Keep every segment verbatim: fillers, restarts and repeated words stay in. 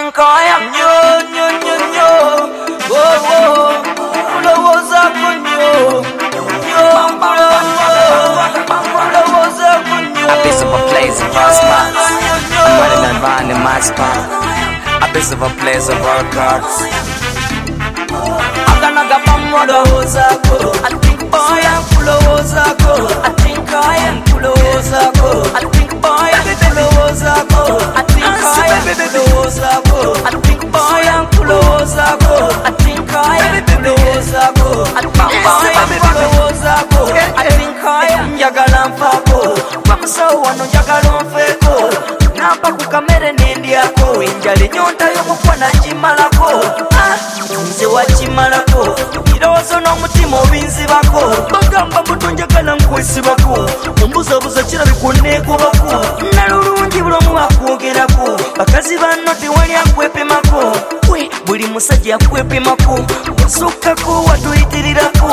think I am yo, yo, yo, yo. Oh, oh, ulowooza ku nnyo, yo, ulowooza ku nnyo. A piece of a place of our spots. I'm running and running in my spot. A piece of a place of our cards. Aganaga ulowooza ko, I think boy I'm ulowooza ko, I think I am ulowooza ko, I think boy I'm ulowooza ko, I think I am ulowooza ko, I think boy I'm ulowooza ko, I think I am ulowooza ko, I think boy I'm ulowooza ko, I think I am njagala mpako, wamusawo wano njagala onfeeko, nampa ku kamere n'endyako, enjala ennyonta y'okufa nagimalako, nze wakimalako, birowoozo n'omutima obinzibako, bagamba mbuto njagala nkwesibako, ombuzabuza kirabika onneegobako, nalulungi bulomu akwogerako, bakazi banno tewali akwepemako, we buli musajja akwepemako, osukkako watuyitirirako,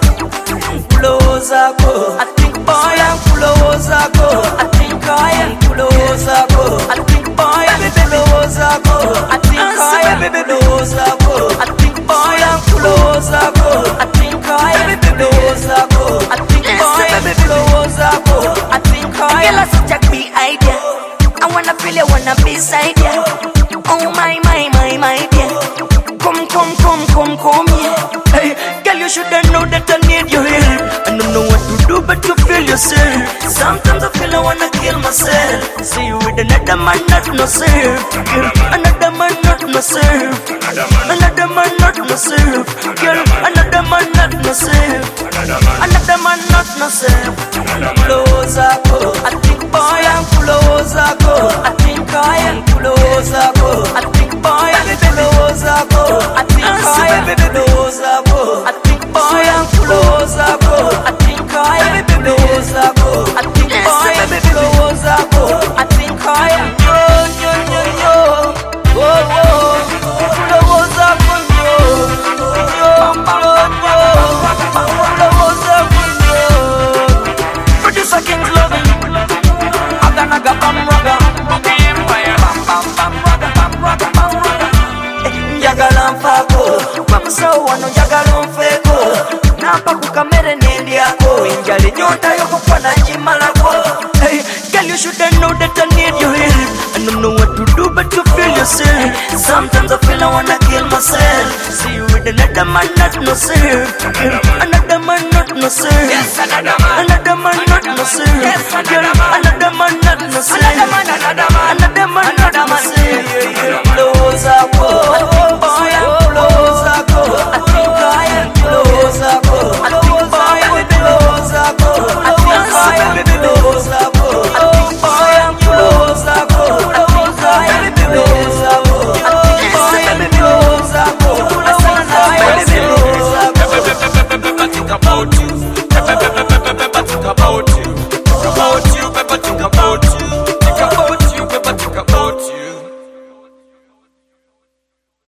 nkulowoozaako, I think boy nkulowoozaako, I think I am nkulowoozaako, I think boy nkulowoozaako, I think I am nkulowoozaako, I think boy nkulowoozaako, I think I am nkulowoozaako, I think boy nkulowoozaako, I think I am. Girl, I such a big idea. I wanna feel you, wanna be beside ya. Oh my, my, my, my dear. Come, come, come, come, come here. Hey, girl, you shoulda know that I need your help. I don't know what to do, but you feel yourself. Sometimes I feel I wanna kill myself. See you with another man, not myself. Girl, another man, not myself. Another man, not myself. Girl, another man, not myself. Another man, not myself. Kulowoozaako, I think boy I'm kulowoozaako, I think I am kulowoozaako, I think boy I'm kulowoozaako, I think I am kulowoozaako, I think boy I'm kulowoozaako, I think I am kulowoozaako, I think boy I'm kulowoozaako, I think I am yo, yo, yo, yo. Oh, oh, kulowoozaako nnyo, yo, yo, kulowoozaako nnyo. Producer King's loving, aganaga bam raga, empire bam bam bam raga bam raga bam raga. Njagala nfaako, wamusawo wano njagala onfeeko, nampa ku kamere n'endyako, enjala ennyonta y'okufa nagimalako. Hey, girl, you shoulda know that I need your help. I don't know what to do, but you feel yourself. Sometimes I feel I wanna kill myself. See you with another man, not myself. Girl, another man, not myself. Yes, another man. Another man, not myself. Yes, another man. Another man, not myself. Another man, another man. Another man,